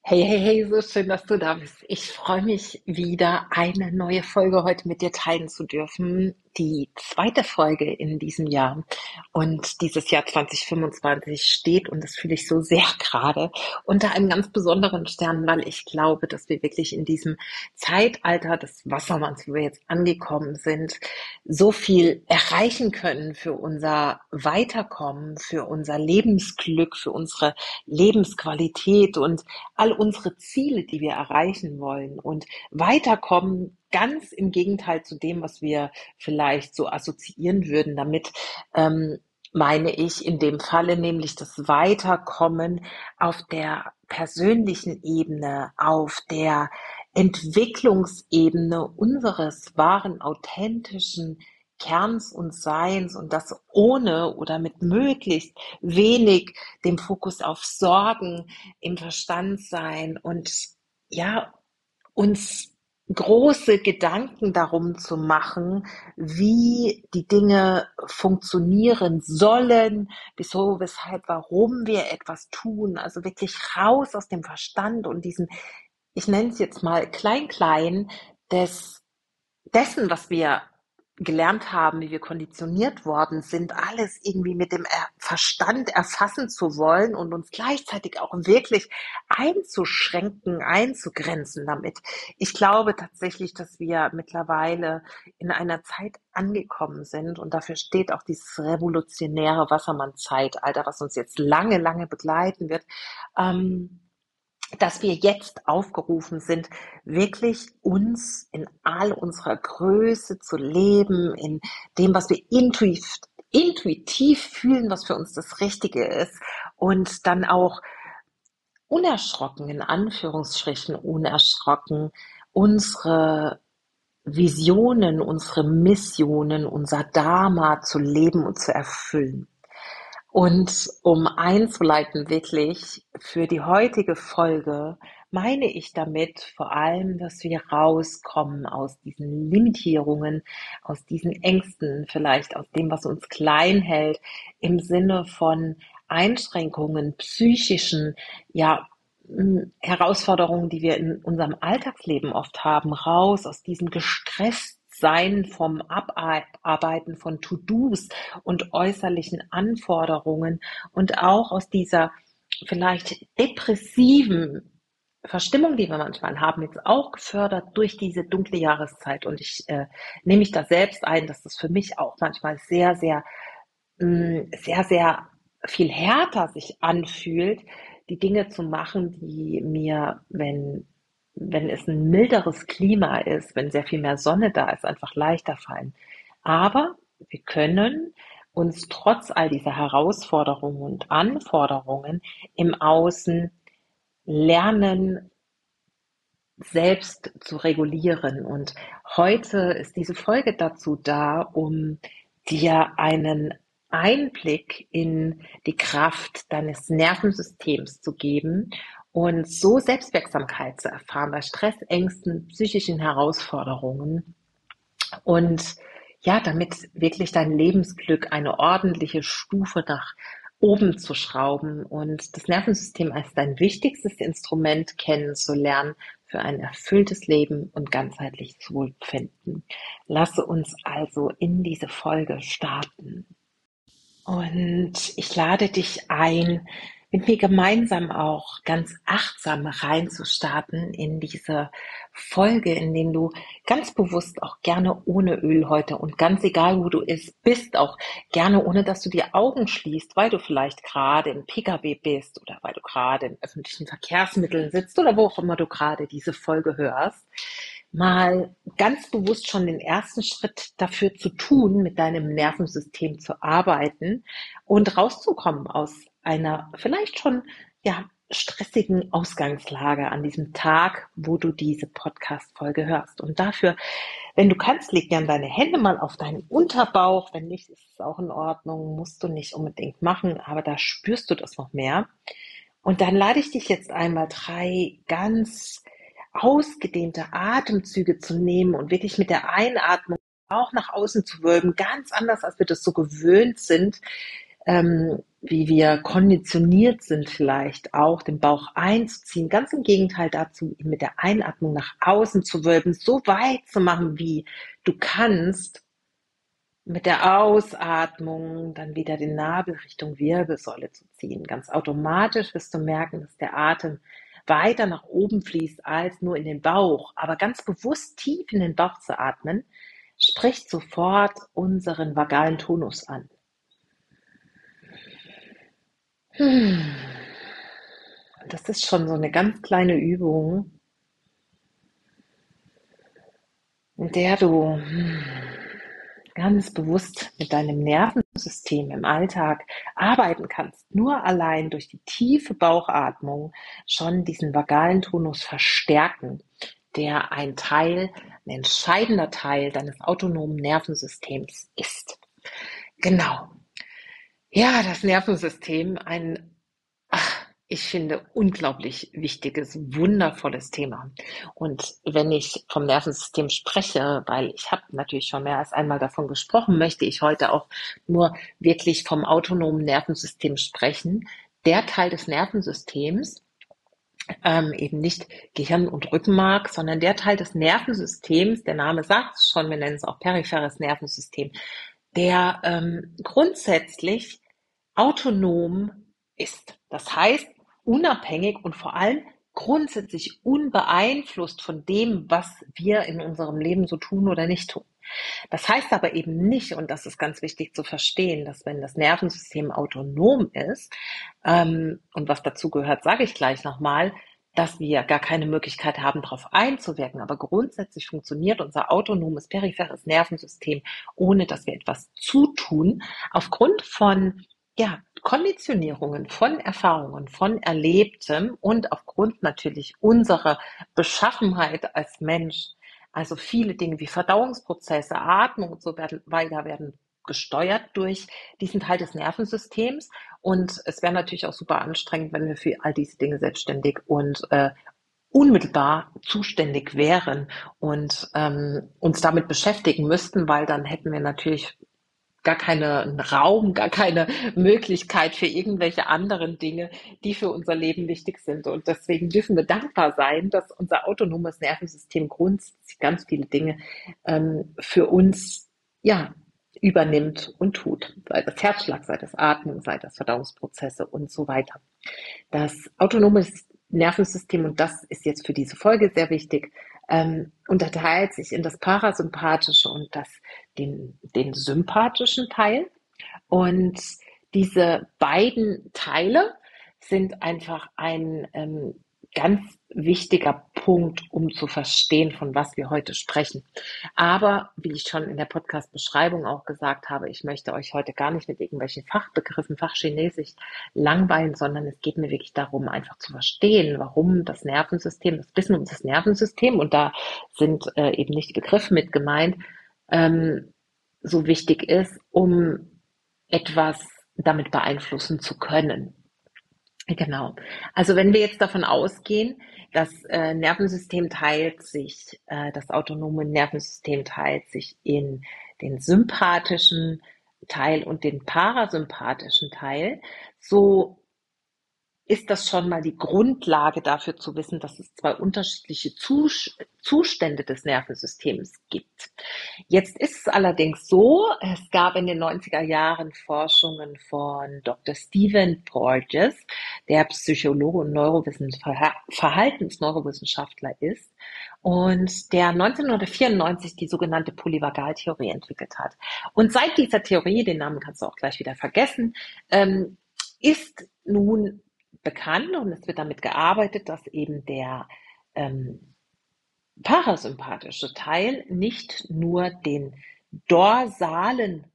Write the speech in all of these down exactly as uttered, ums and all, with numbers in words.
Hey, hey, hey, so schön, dass du da bist. Ich freue mich wieder, eine neue Folge heute mit dir teilen zu dürfen. Die zweite Folge in diesem Jahr. Und dieses Jahr zwanzig fünfundzwanzig steht, und das fühle ich so sehr gerade, unter einem ganz besonderen Stern, weil ich glaube, dass wir wirklich in diesem Zeitalter des Wassermanns, wo wir jetzt angekommen sind, so viel erreichen können für unser Weiterkommen, für unser Lebensglück, für unsere Lebensqualität und all unsere Ziele, die wir erreichen wollen, und weiterkommen, ganz im Gegenteil zu dem, was wir vielleicht so assoziieren würden damit, ähm, meine ich in dem Falle nämlich das Weiterkommen auf der persönlichen Ebene, auf der Entwicklungsebene unseres wahren, authentischen Kerns und Seins, und das ohne oder mit möglichst wenig dem Fokus auf Sorgen im Verstand sein und ja, uns große Gedanken darum zu machen, wie die Dinge funktionieren sollen, wieso, weshalb, warum wir etwas tun. Also wirklich raus aus dem Verstand und diesen, ich nenne es jetzt mal Klein-Klein, des dessen, was wir gelernt haben, wie wir konditioniert worden sind, alles irgendwie mit dem Verstand erfassen zu wollen und uns gleichzeitig auch wirklich einzuschränken, einzugrenzen damit. Ich glaube tatsächlich, dass wir mittlerweile in einer Zeit angekommen sind, und dafür steht auch dieses revolutionäre Wassermann-Zeitalter, was uns jetzt lange, lange begleiten wird, ähm, dass wir jetzt aufgerufen sind, wirklich uns in all unserer Größe zu leben, in dem, was wir intuitiv, intuitiv fühlen, was für uns das Richtige ist, und dann auch unerschrocken, in Anführungsstrichen unerschrocken, unsere Visionen, unsere Missionen, unser Dharma zu leben und zu erfüllen. Und um einzuleiten wirklich für die heutige Folge, meine ich damit vor allem, dass wir rauskommen aus diesen Limitierungen, aus diesen Ängsten, vielleicht aus dem, was uns klein hält, im Sinne von Einschränkungen, psychischen, ja, m, Herausforderungen, die wir in unserem Alltagsleben oft haben, raus aus diesem Gestresstsein vom Abarbeiten von To-Dos und äußerlichen Anforderungen, und auch aus dieser vielleicht depressiven Verstimmung, die wir manchmal haben, jetzt auch gefördert durch diese dunkle Jahreszeit. Und ich äh, nehme mich da selbst ein, dass das für mich auch manchmal sehr, sehr, mh, sehr, sehr viel härter sich anfühlt, die Dinge zu machen, die mir, wenn, wenn es ein milderes Klima ist, wenn sehr viel mehr Sonne da ist, einfach leichter fallen. Aber wir können uns trotz all dieser Herausforderungen und Anforderungen im Außen lernen, selbst zu regulieren. Und heute ist diese Folge dazu da, um dir einen Einblick in die Kraft deines Nervensystems zu geben und so Selbstwirksamkeit zu erfahren bei Stress, Ängsten, psychischen Herausforderungen, und ja, damit wirklich dein Lebensglück eine ordentliche Stufe nach oben zu schrauben und das Nervensystem als dein wichtigstes Instrument kennenzulernen für ein erfülltes Leben und ganzheitliches Wohlbefinden. Lasse uns also in diese Folge starten. Und ich lade dich ein, mit mir gemeinsam auch ganz achtsam reinzustarten in diese Folge, in dem du ganz bewusst auch gerne ohne Öl heute, und ganz egal, wo du ist, bist, auch gerne ohne, dass du die Augen schließt, weil du vielleicht gerade im P K W bist oder weil du gerade in öffentlichen Verkehrsmitteln sitzt oder wo auch immer du gerade diese Folge hörst, mal ganz bewusst schon den ersten Schritt dafür zu tun, mit deinem Nervensystem zu arbeiten und rauszukommen aus einer vielleicht schon ja stressigen Ausgangslage an diesem Tag, wo du diese Podcast-Folge hörst. Und dafür, wenn du kannst, leg gern deine Hände mal auf deinen Unterbauch. Wenn nicht, ist es auch in Ordnung, musst du nicht unbedingt machen, aber da spürst du das noch mehr. Und dann lade ich dich jetzt einmal drei ganz ausgedehnte Atemzüge zu nehmen und wirklich mit der Einatmung auch nach außen zu wölben, ganz anders, als wir das so gewöhnt sind, ähm, wie wir konditioniert sind vielleicht auch, den Bauch einzuziehen. Ganz im Gegenteil dazu, ihn mit der Einatmung nach außen zu wölben, so weit zu machen, wie du kannst. Mit der Ausatmung dann wieder den Nabel Richtung Wirbelsäule zu ziehen. Ganz automatisch wirst du merken, dass der Atem weiter nach oben fließt als nur in den Bauch. Aber ganz bewusst tief in den Bauch zu atmen, spricht sofort unseren vagalen Tonus an. Hm. Das ist schon so eine ganz kleine Übung, in der du hm, ganz bewusst mit deinem Nervensystem im Alltag arbeiten kannst, nur allein durch die tiefe Bauchatmung schon diesen vagalen Tonus verstärken, der ein Teil, ein entscheidender Teil deines autonomen Nervensystems ist. Genau. Ja, das Nervensystem, ein, ach, ich finde, unglaublich wichtiges, wundervolles Thema. Und wenn ich vom Nervensystem spreche, weil ich habe natürlich schon mehr als einmal davon gesprochen, möchte ich heute auch nur wirklich vom autonomen Nervensystem sprechen. Der Teil des Nervensystems, ähm, eben nicht Gehirn und Rückenmark, sondern der Teil des Nervensystems, der Name sagt es schon, wir nennen es auch peripheres Nervensystem, der ähm, grundsätzlich autonom ist. Das heißt, unabhängig und vor allem grundsätzlich unbeeinflusst von dem, was wir in unserem Leben so tun oder nicht tun. Das heißt aber eben nicht, und das ist ganz wichtig zu verstehen, dass wenn das Nervensystem autonom ist, ähm, und was dazu gehört, sage ich gleich nochmal, dass wir gar keine Möglichkeit haben, darauf einzuwirken. Aber grundsätzlich funktioniert unser autonomes peripheres Nervensystem, ohne dass wir etwas zutun, aufgrund von ja, Konditionierungen, von Erfahrungen, von Erlebtem und aufgrund natürlich unserer Beschaffenheit als Mensch. Also viele Dinge wie Verdauungsprozesse, Atmung und so weiter werden gesteuert durch diesen Teil des Nervensystems. Und es wäre natürlich auch super anstrengend, wenn wir für all diese Dinge selbstständig und äh, unmittelbar zuständig wären und ähm, uns damit beschäftigen müssten, weil dann hätten wir natürlich gar keinen Raum, gar keine Möglichkeit für irgendwelche anderen Dinge, die für unser Leben wichtig sind. Und deswegen dürfen wir dankbar sein, dass unser autonomes Nervensystem grundsätzlich ganz viele Dinge ähm, für uns ja übernimmt und tut. Sei das Herzschlag, sei das Atmen, sei das Verdauungsprozesse und so weiter. Das autonome Nervensystem, und das ist jetzt für diese Folge sehr wichtig, ähm, unterteilt sich in das parasympathische und das, den, den sympathischen Teil. Und diese beiden Teile sind einfach ein ähm, ganz wichtiger Punkt, um zu verstehen, von was wir heute sprechen. Aber wie ich schon in der Podcast-Beschreibung auch gesagt habe, ich möchte euch heute gar nicht mit irgendwelchen Fachbegriffen, Fachchinesisch langweilen, sondern es geht mir wirklich darum, einfach zu verstehen, warum das Nervensystem, das Wissen um das Nervensystem, und da sind äh, eben nicht die Begriffe mit gemeint, ähm, so wichtig ist, um etwas damit beeinflussen zu können. Genau. Also wenn wir jetzt davon ausgehen, das äh, Nervensystem teilt sich, äh, das autonome Nervensystem teilt sich in den sympathischen Teil und den parasympathischen Teil, so ist das schon mal die Grundlage dafür zu wissen, dass es zwei unterschiedliche Zustände des Nervensystems gibt. Jetzt ist es allerdings so, es gab in den neunziger Jahren Forschungen von Doktor Stephen Porges, der Psychologe und Neurowissenschaftler, Verhaltensneurowissenschaftler ist und der neunzehnhundertvierundneunzig die sogenannte Polyvagaltheorie entwickelt hat. Und seit dieser Theorie, den Namen kannst du auch gleich wieder vergessen, ähm, ist nun bekannt und es wird damit gearbeitet, dass eben der ähm, parasympathische Teil nicht nur den dorsalen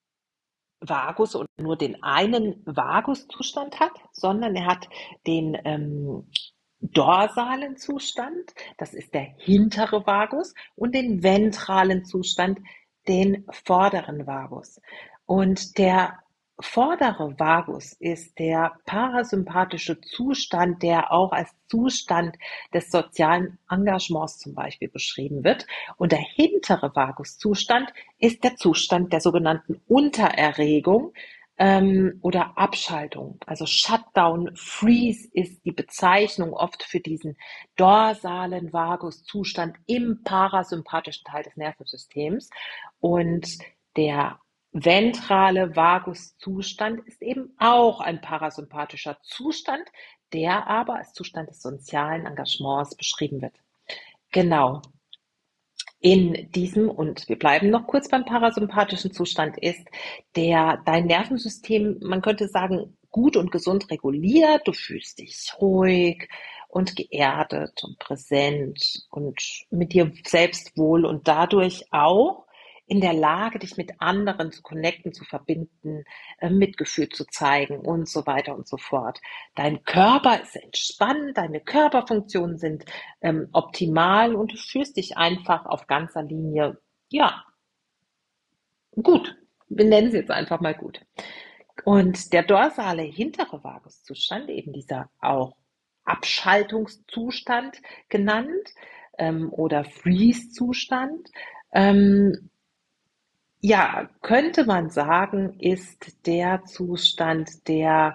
Vagus und nur den einen Vaguszustand hat, sondern er hat den ähm, dorsalen Zustand, das ist der hintere Vagus, und den ventralen Zustand, den vorderen Vagus. Und der vordere Vagus ist der parasympathische Zustand, der auch als Zustand des sozialen Engagements zum Beispiel beschrieben wird. Und der hintere Vaguszustand ist der Zustand der sogenannten Untererregung, ähm, oder Abschaltung. Also Shutdown, Freeze ist die Bezeichnung oft für diesen dorsalen Vaguszustand im parasympathischen Teil des Nervensystems. Und der ventrale Vaguszustand ist eben auch ein parasympathischer Zustand, der aber als Zustand des sozialen Engagements beschrieben wird. Genau. In diesem, und wir bleiben noch kurz beim parasympathischen Zustand, ist der dein Nervensystem, man könnte sagen, gut und gesund reguliert. Du fühlst dich ruhig und geerdet und präsent und mit dir selbst wohl und dadurch auch in der Lage, dich mit anderen zu connecten, zu verbinden, äh, Mitgefühl zu zeigen und so weiter und so fort. Dein Körper ist entspannt, deine Körperfunktionen sind ähm, optimal und du fühlst dich einfach auf ganzer Linie, ja, gut. Wir nennen es jetzt einfach mal gut. Und der dorsale hintere Vaguszustand, eben dieser auch Abschaltungszustand genannt ähm, oder Freeze-Zustand, ähm, ja, könnte man sagen, ist der Zustand, der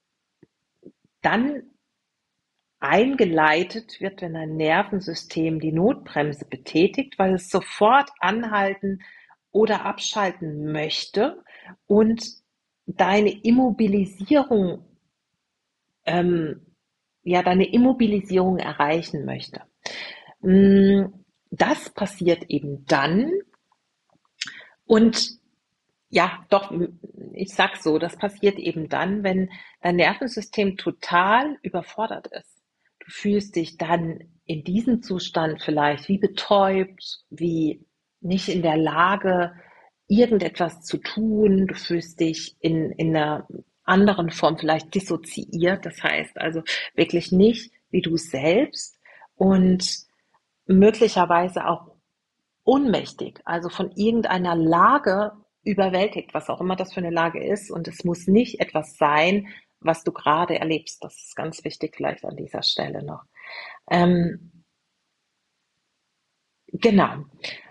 dann eingeleitet wird, wenn ein Nervensystem die Notbremse betätigt, weil es sofort anhalten oder abschalten möchte und deine Immobilisierung, ähm, ja, deine Immobilisierung erreichen möchte. Mm, Das passiert eben dann und ja, doch, ich sag's so, das passiert eben dann, wenn dein Nervensystem total überfordert ist. Du fühlst dich dann in diesem Zustand vielleicht wie betäubt, wie nicht in der Lage, irgendetwas zu tun. Du fühlst dich in, in einer anderen Form vielleicht dissoziiert, das heißt also wirklich nicht wie du selbst und möglicherweise auch ohnmächtig, also von irgendeiner Lage überwältigt, was auch immer das für eine Lage ist. Und es muss nicht etwas sein, was du gerade erlebst. Das ist ganz wichtig vielleicht an dieser Stelle noch. Ähm, genau.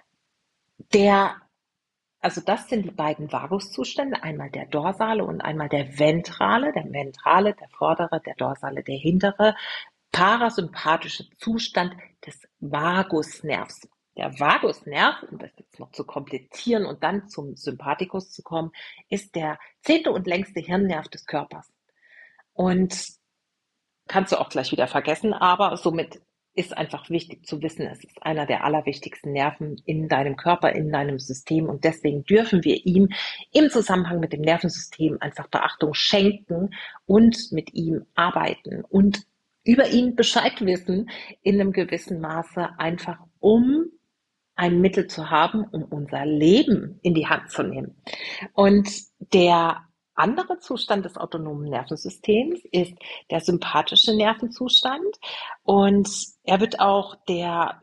Der, also das sind die beiden Vaguszustände, einmal der dorsale und einmal der ventrale. Der ventrale, der vordere, der dorsale, der hintere parasympathische Zustand des Vagusnervs. Der Vagusnerv, um das jetzt noch zu komplettieren und dann zum Sympathikus zu kommen, ist der zehnte und längste Hirnnerv des Körpers. Und kannst du auch gleich wieder vergessen, aber somit ist einfach wichtig zu wissen, es ist einer der allerwichtigsten Nerven in deinem Körper, in deinem System und deswegen dürfen wir ihm im Zusammenhang mit dem Nervensystem einfach Beachtung schenken und mit ihm arbeiten und über ihn Bescheid wissen in einem gewissen Maße, einfach um ein Mittel zu haben, um unser Leben in die Hand zu nehmen. Und der andere Zustand des autonomen Nervensystems ist der sympathische Nervenzustand und er wird auch der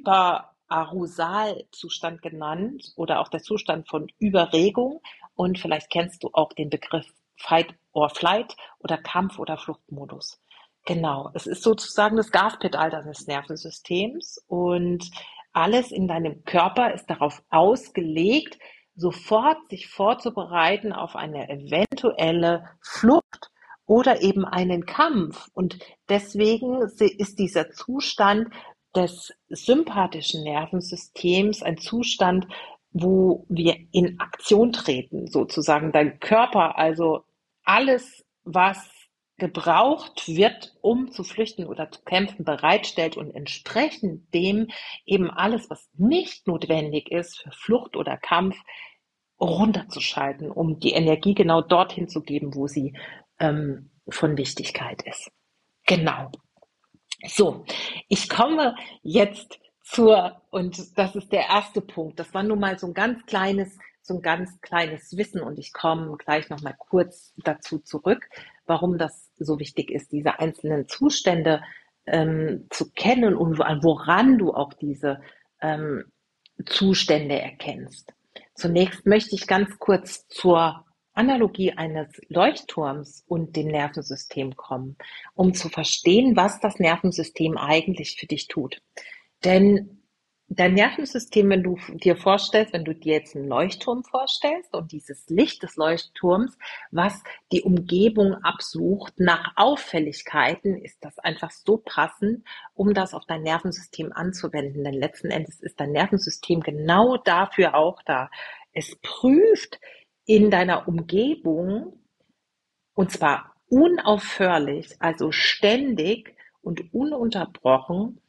Hyperarousal-Zustand genannt oder auch der Zustand von Überregung und vielleicht kennst du auch den Begriff Fight or Flight oder Kampf- oder Fluchtmodus. Genau, es ist sozusagen das Gaspedal deines Nervensystems und alles in deinem Körper ist darauf ausgelegt, sofort sich vorzubereiten auf eine eventuelle Flucht oder eben einen Kampf. Und deswegen ist dieser Zustand des sympathischen Nervensystems ein Zustand, wo wir in Aktion treten, sozusagen. Dein Körper, also alles, was gebraucht wird, um zu flüchten oder zu kämpfen, bereitstellt und entsprechend dem eben alles, was nicht notwendig ist für Flucht oder Kampf, runterzuschalten, um die Energie genau dorthin zu geben, wo sie ähm, von Wichtigkeit ist. Genau. So, ich komme jetzt zur, und das ist der erste Punkt. Das war nun mal so ein ganz kleines, so ein ganz kleines Wissen und ich komme gleich noch mal kurz dazu zurück, warum das so wichtig ist, diese einzelnen Zustände ähm, zu kennen und woran du auch diese ähm, Zustände erkennst. Zunächst möchte ich ganz kurz zur Analogie eines Leuchtturms und dem Nervensystem kommen, um zu verstehen, was das Nervensystem eigentlich für dich tut. Denn Dein Nervensystem, wenn du dir vorstellst, wenn du dir jetzt einen Leuchtturm vorstellst und dieses Licht des Leuchtturms, was die Umgebung absucht nach Auffälligkeiten, ist das einfach so passend, um das auf dein Nervensystem anzuwenden. Denn letzten Endes ist dein Nervensystem genau dafür auch da. Es prüft in deiner Umgebung, und zwar unaufhörlich, also ständig und ununterbrochen,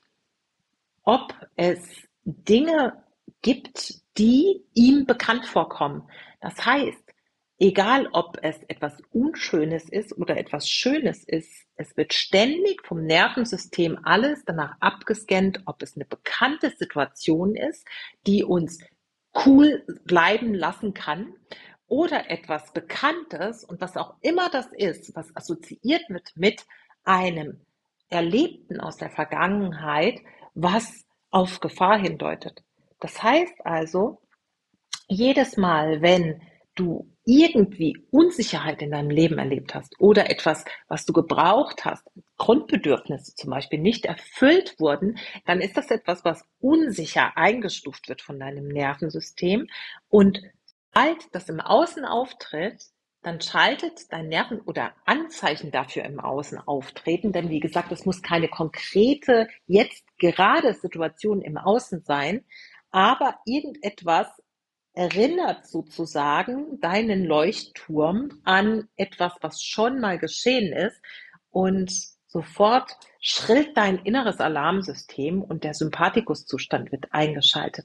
ob es Dinge gibt, die ihm bekannt vorkommen. Das heißt, egal ob es etwas Unschönes ist oder etwas Schönes ist, es wird ständig vom Nervensystem alles danach abgescannt, ob es eine bekannte Situation ist, die uns cool bleiben lassen kann, oder etwas Bekanntes, und was auch immer das ist, was assoziiert wird mit einem Erlebten aus der Vergangenheit, was auf Gefahr hindeutet. Das heißt also, jedes Mal, wenn du irgendwie Unsicherheit in deinem Leben erlebt hast oder etwas, was du gebraucht hast, Grundbedürfnisse zum Beispiel nicht erfüllt wurden, dann ist das etwas, was unsicher eingestuft wird von deinem Nervensystem. Und sobald das im Außen auftritt, dann schaltet dein Nerven oder Anzeichen dafür im Außen auftreten, denn wie gesagt, es muss keine konkrete, jetzt gerade Situation im Außen sein, aber irgendetwas erinnert sozusagen deinen Leuchtturm an etwas, was schon mal geschehen ist, und sofort schrillt dein inneres Alarmsystem und der Sympathikuszustand wird eingeschaltet.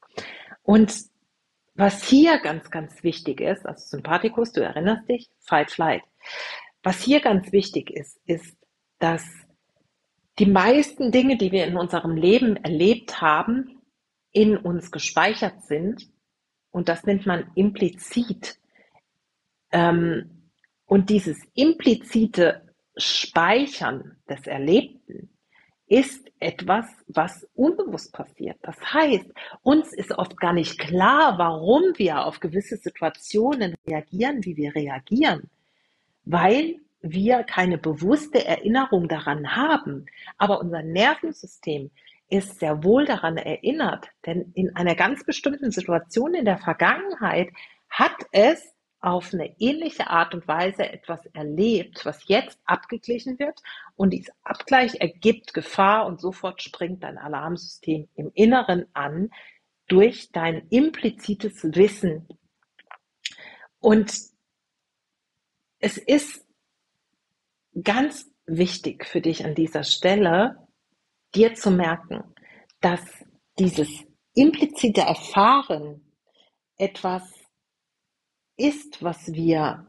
Und was hier ganz, ganz wichtig ist, also Sympathikus, du erinnerst dich, Fight, Flight. Was hier ganz wichtig ist, ist, dass die meisten Dinge, die wir in unserem Leben erlebt haben, in uns gespeichert sind. Und das nennt man implizit. Ähm, und dieses implizite Speichern des Erlebten ist etwas, was unbewusst passiert. Das heißt, uns ist oft gar nicht klar, warum wir auf gewisse Situationen reagieren, wie wir reagieren, weil wir keine bewusste Erinnerung daran haben. Aber unser Nervensystem ist sehr wohl daran erinnert, denn in einer ganz bestimmten Situation in der Vergangenheit hat es auf eine ähnliche Art und Weise etwas erlebt, was jetzt abgeglichen wird, und dieser Abgleich ergibt Gefahr und sofort springt dein Alarmsystem im Inneren an durch dein implizites Wissen. Und es ist ganz wichtig für dich an dieser Stelle, dir zu merken, dass dieses implizite Erfahren etwas ist, was wir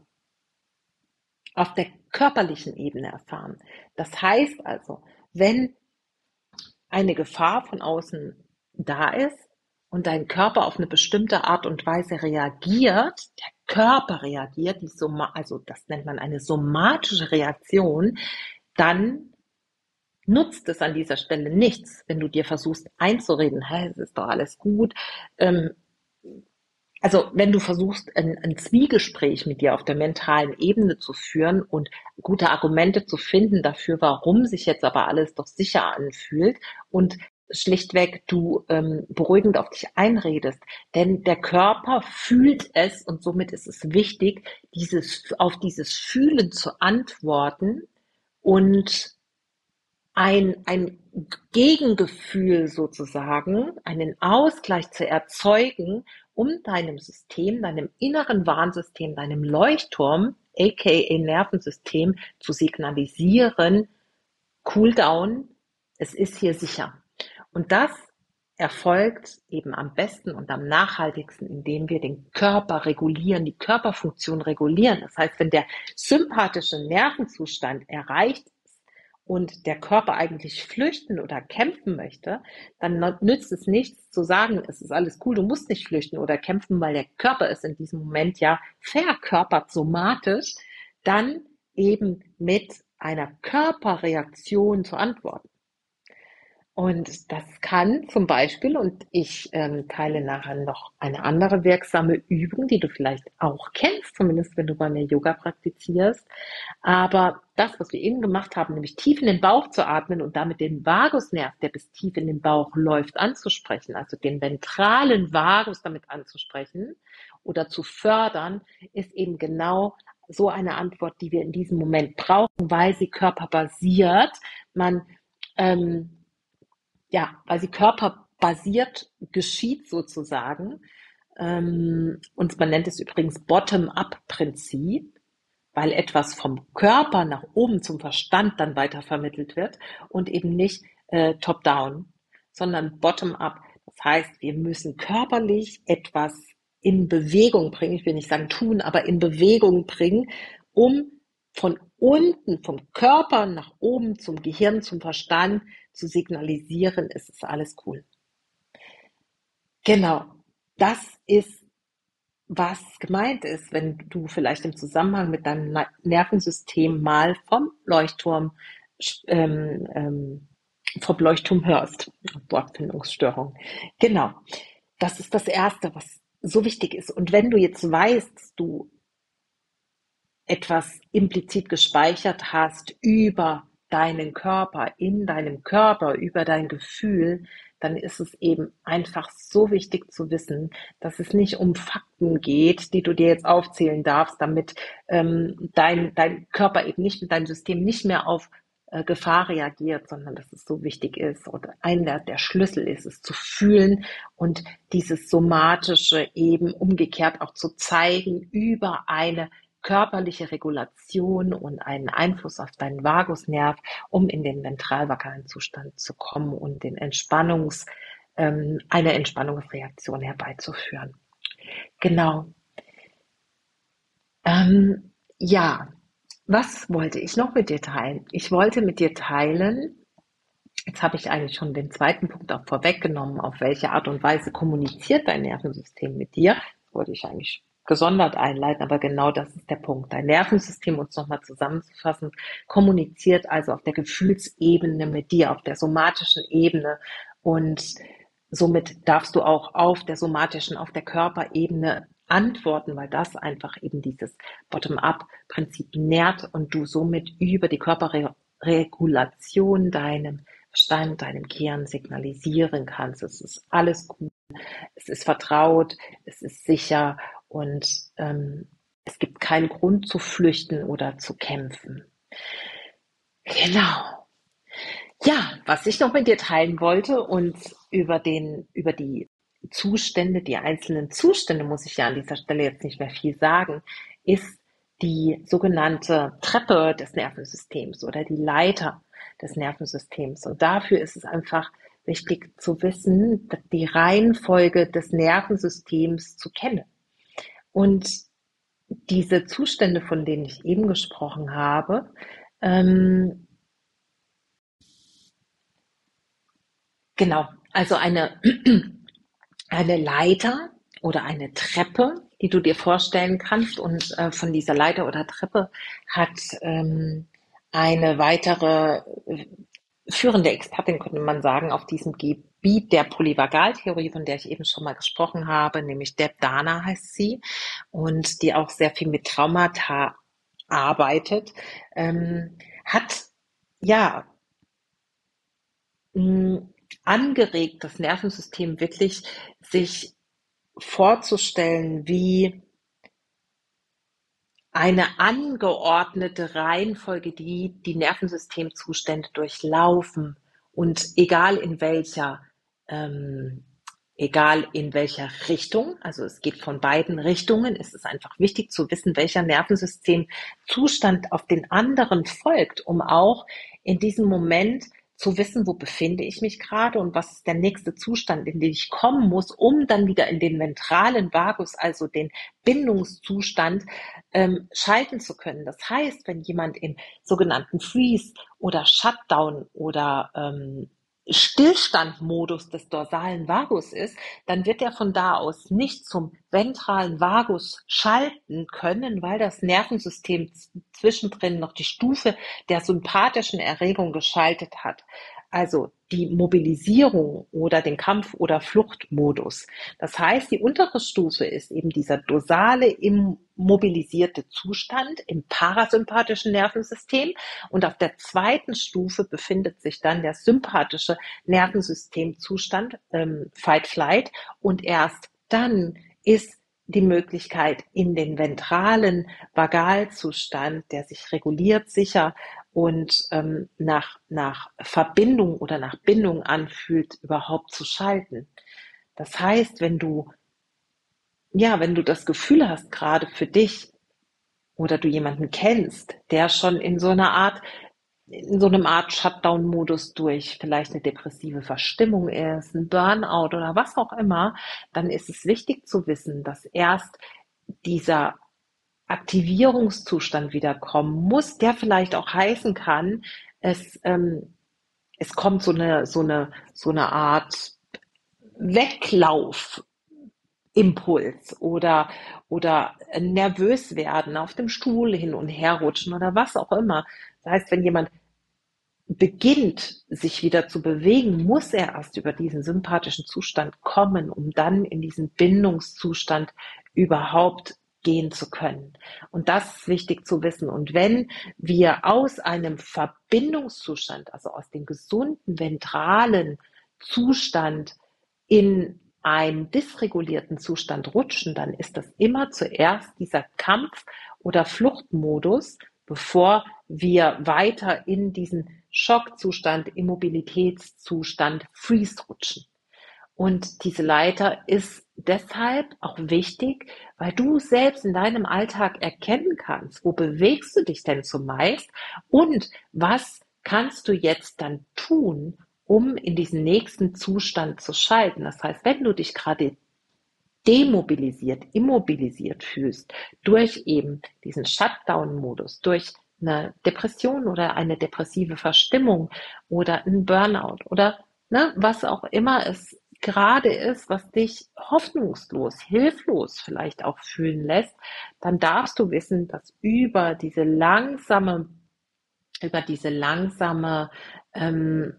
auf der körperlichen Ebene erfahren. Das heißt also, wenn eine Gefahr von außen da ist und dein Körper auf eine bestimmte Art und Weise reagiert, der Körper reagiert, die Soma, also das nennt man eine somatische Reaktion, dann nutzt es an dieser Stelle nichts, wenn du dir versuchst einzureden, hey, es ist doch alles gut. Ähm, also wenn du versuchst, ein, ein Zwiegespräch mit dir auf der mentalen Ebene zu führen und gute Argumente zu finden dafür, warum sich jetzt aber alles doch sicher anfühlt, und schlichtweg du ähm, beruhigend auf dich einredest. Denn der Körper fühlt es, und somit ist es wichtig, dieses, auf dieses Fühlen zu antworten und ein, ein Gegengefühl sozusagen, einen Ausgleich zu erzeugen, um deinem System, deinem inneren Warnsystem, deinem Leuchtturm, aka Nervensystem, zu signalisieren, cool down, es ist hier sicher. Und das erfolgt eben am besten und am nachhaltigsten, indem wir den Körper regulieren, die Körperfunktion regulieren. Das heißt, wenn der sympathische Nervenzustand erreicht ist und der Körper eigentlich flüchten oder kämpfen möchte, dann nützt es nichts zu sagen, es ist alles cool, du musst nicht flüchten oder kämpfen, weil der Körper ist in diesem Moment ja verkörpert somatisch, dann eben mit einer Körperreaktion zu antworten. Und das kann zum Beispiel, und ich ähm, teile nachher noch eine andere wirksame Übung, die du vielleicht auch kennst, zumindest wenn du bei mir Yoga praktizierst. Aber das, was wir eben gemacht haben, nämlich tief in den Bauch zu atmen und damit den Vagusnerv, der bis tief in den Bauch läuft, anzusprechen, also den ventralen Vagus damit anzusprechen oder zu fördern, ist eben genau so eine Antwort, die wir in diesem Moment brauchen, weil sie körperbasiert, man ähm, ja, weil sie körperbasiert geschieht sozusagen. Ähm, und man nennt es übrigens Bottom-up-Prinzip, weil etwas vom Körper nach oben zum Verstand dann weitervermittelt wird und eben nicht äh, top-down, sondern bottom-up. Das heißt, wir müssen körperlich etwas in Bewegung bringen, ich will nicht sagen tun, aber in Bewegung bringen, um von unten, vom Körper nach oben zum Gehirn, zum Verstand zu signalisieren, es ist alles cool. Genau, das ist, was gemeint ist, wenn du vielleicht im Zusammenhang mit deinem Nervensystem mal vom Leuchtturm, ähm, ähm, vom Leuchtturm hörst. Wortfindungsstörung. Genau, das ist das Erste, was so wichtig ist. Und wenn du jetzt weißt, dass du etwas implizit gespeichert hast über deinen Körper, in deinem Körper, über dein Gefühl, dann ist es eben einfach so wichtig zu wissen, dass es nicht um Fakten geht, die du dir jetzt aufzählen darfst, damit ähm, dein, dein Körper eben nicht mit deinem System nicht mehr auf äh, Gefahr reagiert, sondern dass es so wichtig ist oder einer der Schlüssel ist, es zu fühlen und dieses Somatische eben umgekehrt auch zu zeigen über eine körperliche Regulation und einen Einfluss auf deinen Vagusnerv, um in den ventralvagalen Zustand zu kommen und den Entspannungs, ähm, eine Entspannungsreaktion herbeizuführen. Genau. Ähm, ja, was wollte ich noch mit dir teilen? Ich wollte mit dir teilen, jetzt habe ich eigentlich schon den zweiten Punkt auch vorweggenommen, auf welche Art und Weise kommuniziert dein Nervensystem mit dir. Das wollte ich eigentlich gesondert einleiten, aber genau das ist der Punkt. Dein Nervensystem, uns nochmal zusammenzufassen, kommuniziert also auf der Gefühlsebene mit dir, auf der somatischen Ebene, und somit darfst du auch auf der somatischen, auf der Körperebene antworten, weil das einfach eben dieses Bottom-up-Prinzip nährt und du somit über die Körperregulation deinem Verstand, deinem Kern signalisieren kannst. Es ist alles gut, es ist vertraut, es ist sicher und ähm, es gibt keinen Grund zu flüchten oder zu kämpfen. Genau. Ja, was ich noch mit dir teilen wollte und über den, über die Zustände, die einzelnen Zustände, muss ich ja an dieser Stelle jetzt nicht mehr viel sagen, ist die sogenannte Treppe des Nervensystems oder die Leiter des Nervensystems. Und dafür ist es einfach wichtig zu wissen, die Reihenfolge des Nervensystems zu kennen. Und diese Zustände, von denen ich eben gesprochen habe, ähm, genau, also eine, eine Leiter oder eine Treppe, die du dir vorstellen kannst. Und äh, von dieser Leiter oder Treppe hat ähm, eine weitere äh, führende Expertin, könnte man sagen, auf diesem Gebiet der Polyvagaltheorie, von der ich eben schon mal gesprochen habe, nämlich Deb Dana heißt sie, und die auch sehr viel mit Traumata arbeitet, ähm, hat ja mh, angeregt, das Nervensystem wirklich sich vorzustellen, wie eine angeordnete Reihenfolge, die die Nervensystemzustände durchlaufen, und egal in welcher, ähm, egal in welcher Richtung, also es geht von beiden Richtungen, es ist einfach wichtig zu wissen, welcher Nervensystemzustand auf den anderen folgt, um auch in diesem Moment zu wissen, wo befinde ich mich gerade und was ist der nächste Zustand, in den ich kommen muss, um dann wieder in den ventralen Vagus, also den Bindungszustand, ähm, schalten zu können. Das heißt, wenn jemand im sogenannten Freeze oder Shutdown oder ähm, Stillstandmodus des dorsalen Vagus ist, dann wird er von da aus nicht zum ventralen Vagus schalten können, weil das Nervensystem zwischendrin noch die Stufe der sympathischen Erregung geschaltet hat. also die Mobilisierung oder den Kampf- oder Fluchtmodus. Das heißt, die untere Stufe ist eben dieser dosale, immobilisierte Zustand im parasympathischen Nervensystem und auf der zweiten Stufe befindet sich dann der sympathische Nervensystemzustand, ähm, Fight-Flight, und erst dann ist die Möglichkeit in den ventralen Vagalzustand, der sich reguliert, sicher und ähm, nach, nach Verbindung oder nach Bindung anfühlt, überhaupt zu schalten. Das heißt, wenn du, ja, wenn du das Gefühl hast, gerade für dich oder du jemanden kennst, der schon in so einer Art, in so einem Art Shutdown-Modus durch vielleicht eine depressive Verstimmung ist, ein Burnout oder was auch immer, dann ist es wichtig zu wissen, dass erst dieser Aktivierungszustand wiederkommen muss, der vielleicht auch heißen kann, es, ähm, es kommt so eine, so eine, so eine Art Weglaufimpuls oder, oder nervös werden, auf dem Stuhl hin und her rutschen oder was auch immer. Das heißt, wenn jemand beginnt, sich wieder zu bewegen, muss er erst über diesen sympathischen Zustand kommen, um dann in diesen Bindungszustand überhaupt gehen zu können. Und das ist wichtig zu wissen. Und wenn wir aus einem Verbindungszustand, also aus dem gesunden ventralen Zustand in einen dysregulierten Zustand rutschen, dann ist das immer zuerst dieser Kampf- oder Fluchtmodus, bevor wir weiter in diesen Schockzustand, Immobilitätszustand, Freeze rutschen. Und diese Leiter ist deshalb auch wichtig, weil du selbst in deinem Alltag erkennen kannst, wo bewegst du dich denn zumeist und was kannst du jetzt dann tun, um in diesen nächsten Zustand zu schalten. Das heißt, wenn du dich gerade demobilisiert, immobilisiert fühlst, durch eben diesen Shutdown-Modus, durch eine Depression oder eine depressive Verstimmung oder ein Burnout oder ne, was auch immer es gerade ist, was dich hoffnungslos, hilflos vielleicht auch fühlen lässt, dann darfst du wissen, dass über diese langsame, über diese langsame ähm,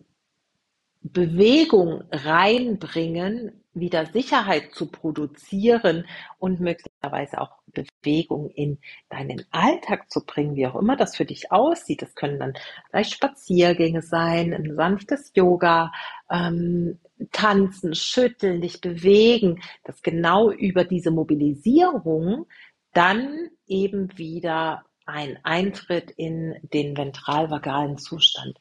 Bewegung reinbringen, wieder Sicherheit zu produzieren und möglicherweise auch Bewegung in deinen Alltag zu bringen, wie auch immer das für dich aussieht. Das können dann vielleicht Spaziergänge sein, ein sanftes Yoga, ähm, tanzen, schütteln, dich bewegen, dass genau über diese Mobilisierung dann eben wieder ein Eintritt in den ventralvagalen Zustand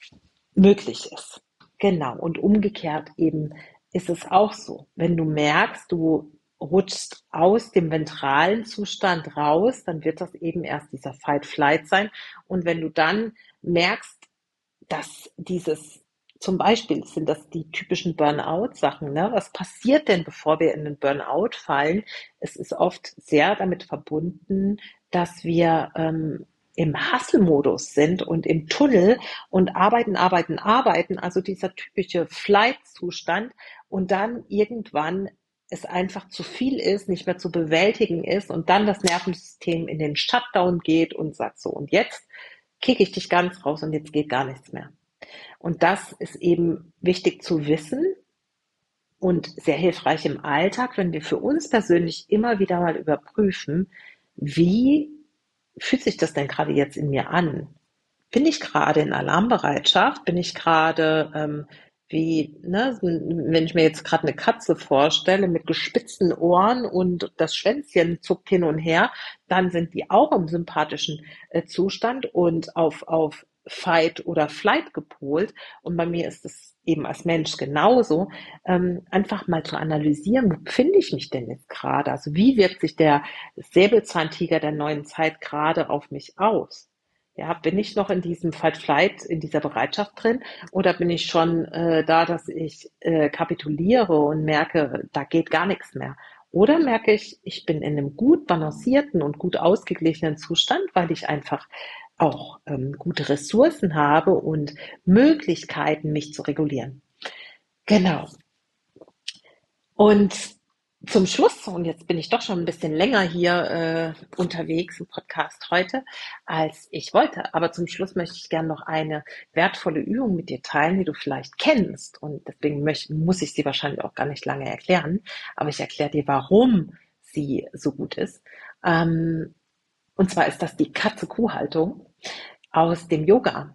möglich ist. Genau. Und umgekehrt eben ist es auch so. Wenn du merkst, du rutschst aus dem ventralen Zustand raus, dann wird das eben erst dieser Fight-Flight sein. Und wenn du dann merkst, dass dieses, zum Beispiel sind das die typischen Burnout-Sachen, ne? Was passiert denn, bevor wir in den Burnout fallen? Es ist oft sehr damit verbunden, dass wir ähm, im Hustle-Modus sind und im Tunnel und arbeiten, arbeiten, arbeiten, also dieser typische Flight-Zustand und dann irgendwann es einfach zu viel ist, nicht mehr zu bewältigen ist und dann das Nervensystem in den Shutdown geht und sagt so, und jetzt kicke ich dich ganz raus und jetzt geht gar nichts mehr. Und das ist eben wichtig zu wissen und sehr hilfreich im Alltag, wenn wir für uns persönlich immer wieder mal überprüfen, wie fühlt sich das denn gerade jetzt in mir an? Bin ich gerade in Alarmbereitschaft? Bin ich gerade ähm, wie, ne, wenn ich mir jetzt gerade eine Katze vorstelle mit gespitzten Ohren und das Schwänzchen zuckt hin und her, dann sind die auch im sympathischen äh, Zustand und auf, auf Fight oder Flight gepolt. Und bei mir ist es eben als Mensch genauso, ähm, einfach mal zu analysieren, wo befinde ich mich denn jetzt gerade? Also wie wirkt sich der Säbelzahntiger der neuen Zeit gerade auf mich aus? Ja, bin ich noch in diesem Fight-Flight, in dieser Bereitschaft drin oder bin ich schon äh, da, dass ich äh, kapituliere und merke, da geht gar nichts mehr? Oder merke ich, ich bin in einem gut balancierten und gut ausgeglichenen Zustand, weil ich einfach auch ähm, gute Ressourcen habe und Möglichkeiten, mich zu regulieren. Genau. Und Zum Schluss, und jetzt bin ich doch schon ein bisschen länger hier äh, unterwegs im Podcast heute, als ich wollte. Aber zum Schluss möchte ich gerne noch eine wertvolle Übung mit dir teilen, die du vielleicht kennst. Und deswegen möchte, muss ich sie wahrscheinlich auch gar nicht lange erklären. Aber ich erkläre dir, warum sie so gut ist. Ähm, und zwar ist das die Katze-Kuh-Haltung aus dem Yoga.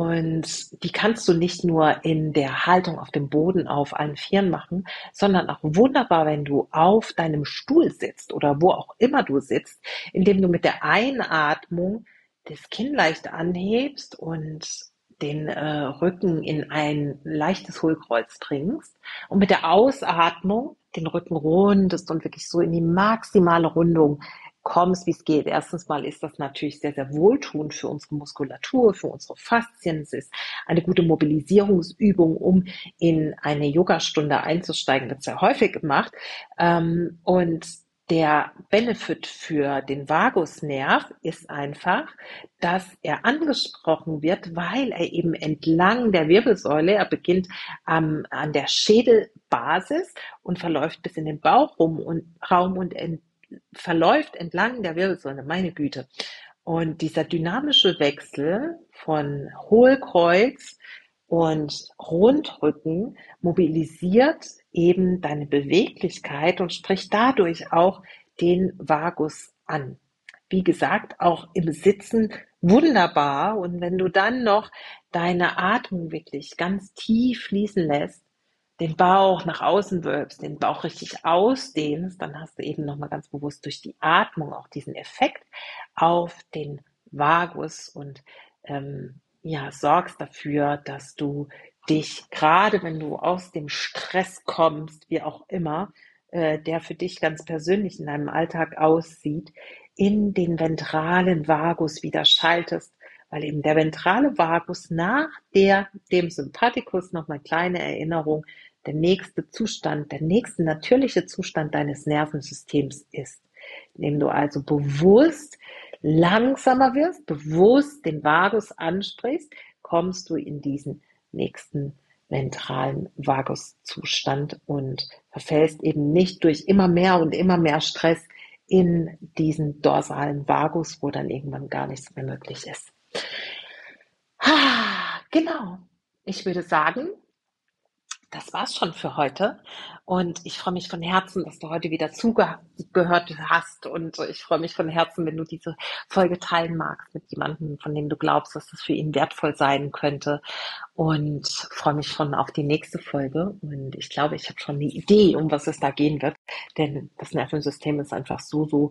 Und die kannst du nicht nur in der Haltung auf dem Boden auf allen Vieren machen, sondern auch wunderbar, wenn du auf deinem Stuhl sitzt oder wo auch immer du sitzt, indem du mit der Einatmung das Kinn leicht anhebst und den äh, Rücken in ein leichtes Hohlkreuz bringst und mit der Ausatmung den Rücken rundest und wirklich so in die maximale Rundung kommst, wie es geht. Erstens mal ist das natürlich sehr, sehr wohltuend für unsere Muskulatur, für unsere Faszien. Es ist eine gute Mobilisierungsübung, um in eine Yogastunde einzusteigen. Das ist sehr häufig gemacht. Ähm, und der Benefit für den Vagusnerv ist einfach, dass er angesprochen wird, weil er eben entlang der Wirbelsäule, er beginnt ähm, an der Schädelbasis und verläuft bis in den Bauchraum und, Raum und ent, verläuft entlang der Wirbelsäule, meine Güte. Und dieser dynamische Wechsel von Hohlkreuz und Rundrücken mobilisiert eben deine Beweglichkeit und spricht dadurch auch den Vagus an. Wie gesagt, auch im Sitzen wunderbar. Und wenn du dann noch deine Atmung wirklich ganz tief fließen lässt, den Bauch nach außen wölbst, den Bauch richtig ausdehnst, dann hast du eben nochmal ganz bewusst durch die Atmung auch diesen Effekt auf den Vagus und ähm, ja, sorgst dafür, dass du dich, gerade wenn du aus dem Stress kommst, wie auch immer, äh, der für dich ganz persönlich in deinem Alltag aussieht, in den ventralen Vagus wieder schaltest, weil eben der ventrale Vagus nach der, dem Sympathikus, noch eine kleine Erinnerung, der nächste Zustand, der nächste natürliche Zustand deines Nervensystems ist. Indem du also bewusst langsamer wirst, bewusst den Vagus ansprichst, kommst du in diesen nächsten ventralen Vaguszustand und verfällst eben nicht durch immer mehr und immer mehr Stress in diesen dorsalen Vagus, wo dann irgendwann gar nichts mehr möglich ist. Ah, genau. Ich würde sagen, das war's schon für heute. Und ich freue mich von Herzen, dass du heute wieder zugehört hast. Und ich freue mich von Herzen, wenn du diese Folge teilen magst mit jemandem, von dem du glaubst, dass es für ihn wertvoll sein könnte. Und freue mich schon auf die nächste Folge. Und ich glaube, ich habe schon eine Idee, um was es da gehen wird. Denn das Nervensystem ist einfach so, so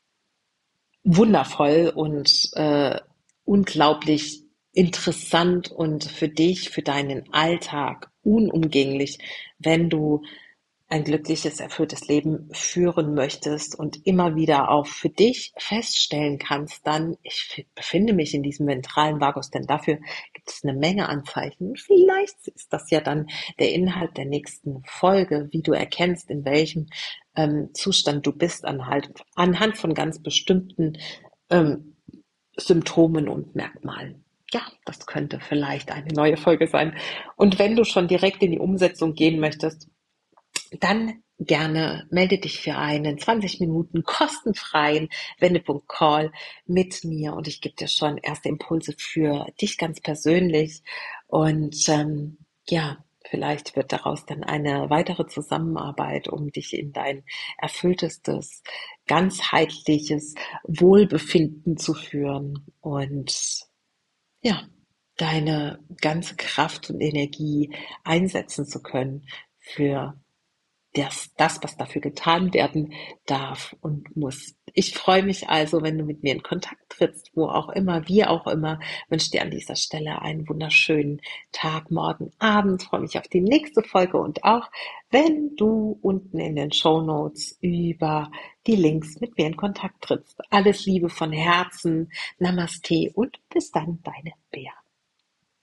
wundervoll und äh, unglaublich interessant und für dich, für deinen Alltag unumgänglich, wenn du ein glückliches, erfülltes Leben führen möchtest und immer wieder auch für dich feststellen kannst, dann, ich befinde mich in diesem ventralen Vagus, denn dafür gibt es eine Menge Anzeichen. Vielleicht ist das ja dann der Inhalt der nächsten Folge, wie du erkennst, in welchem ähm, Zustand du bist, anhand, anhand von ganz bestimmten ähm, Symptomen und Merkmalen. Ja, das könnte vielleicht eine neue Folge sein. Und wenn du schon direkt in die Umsetzung gehen möchtest, dann gerne melde dich für einen zwanzig Minuten kostenfreien Wendepunkt-Call mit mir und ich gebe dir schon erste Impulse für dich ganz persönlich und ähm, ja, vielleicht wird daraus dann eine weitere Zusammenarbeit, um dich in dein erfülltestes, ganzheitliches Wohlbefinden zu führen und ja, deine ganze Kraft und Energie einsetzen zu können für das, das, was dafür getan werden darf und muss. Ich freue mich also, wenn du mit mir in Kontakt trittst, wo auch immer, wie auch immer. Wünsche dir an dieser Stelle einen wunderschönen Tag, Morgen, Abend. Freue mich auf die nächste Folge und auch, wenn du unten in den Shownotes über die Links mit mir in Kontakt trittst. Alles Liebe von Herzen, Namaste und bis dann, deine Bea.